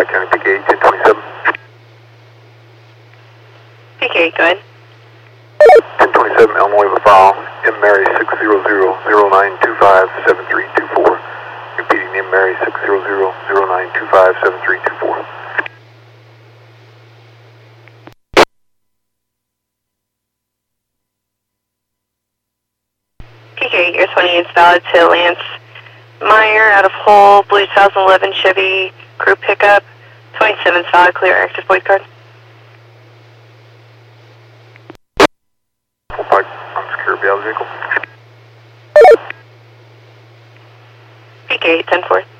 County PK 1027. PK, go ahead. 1027, Elm Wave a file, M Mary 600-0925-7324. Repeating, M Mary 600-0925-7324. PK, Air 28 is valid to Lance Meyer out of Hull, Blue 2011 Chevy crew pickup. 27 is valid, clear, active void card. Full pipe, unsecure, be out of the vehicle. PK 10-4.